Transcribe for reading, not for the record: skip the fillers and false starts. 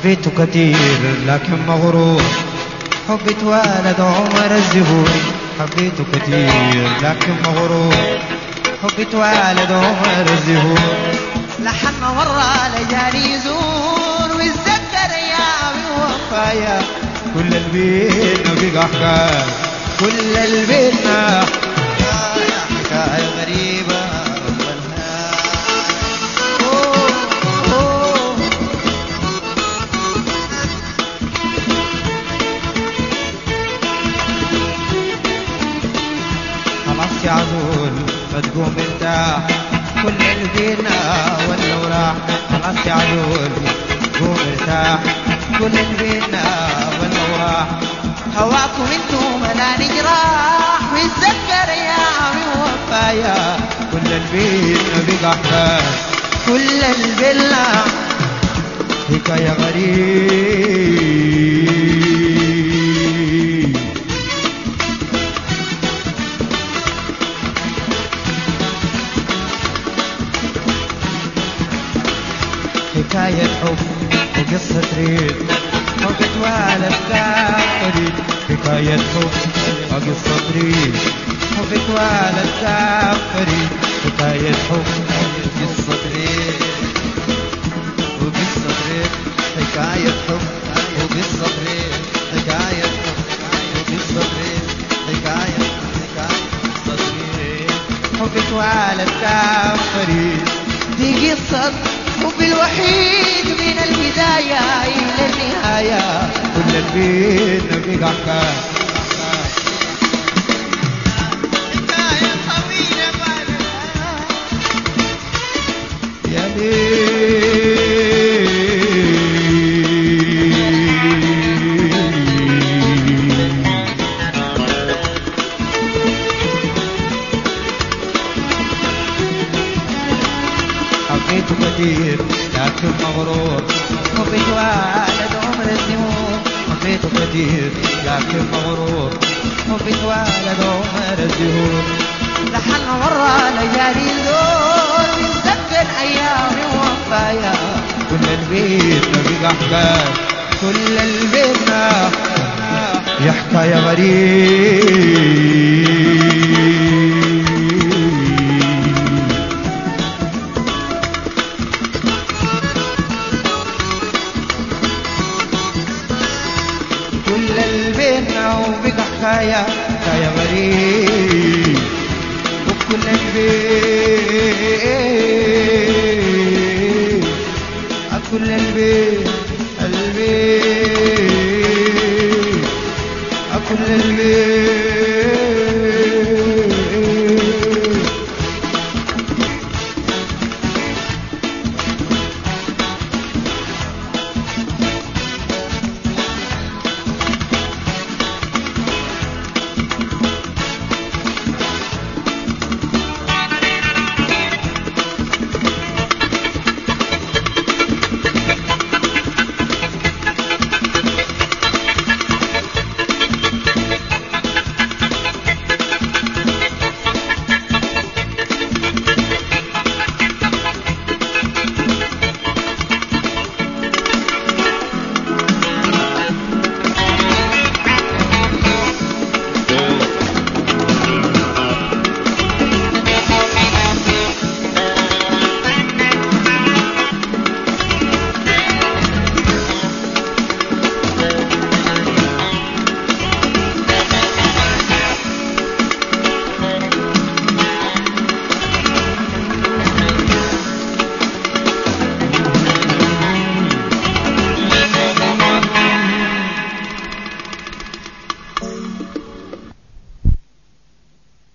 حبيته كتير لكن مغرور، حبي اتولد عمر الزهور. حبيته كتير لكن مغرور، حبي اتولد عمر الزهور. لحن مرة لجاني يزور ويتذكر ايامي ووفايا، كل البيتنا بقى حكاية، كل البيتنا حكاية غريبة. خلاص يا عزول ما تقوم ارتاح، كل البينا ولا وراح. خلاص يا عزول قوم ارتاح، كل البينا ولا وراح. هواكم انتم ملاني جراح ويتذكر ايامي ووفايا، كل البينا بقى حكاية، كل البينا حكاية غريب. حكاية حب وقصة ريد حب اتوالد كافريد. حكاية حب وقصة ريد حب اتوالد كافريد. حكاية حب وقصة ريد وقصة ريد. حكاية حب وقصة ريد. حكاية حب وقصة ريد. حكاية قصة ريد حب اتوالد كافريد. دي قصة حب الوحيد من البداية إلى النهاية، كل البيت بقى حكاية، حكاية طويلة يا حبيته كتير لكن مغرور، حبي اتولد عمر الزهور. حبيته كتير لكن مغرور، حبي اتولد عمر الزهور. لحن مرة ليالي زور ويتذكر ايامي ووفايا، كل البيت بقى حكاية، كل البيت يا حكاية غريب. كل البيتنا وبقى حكاية، حكاية غريب. وكل البيت كل البيت البيت كل البيت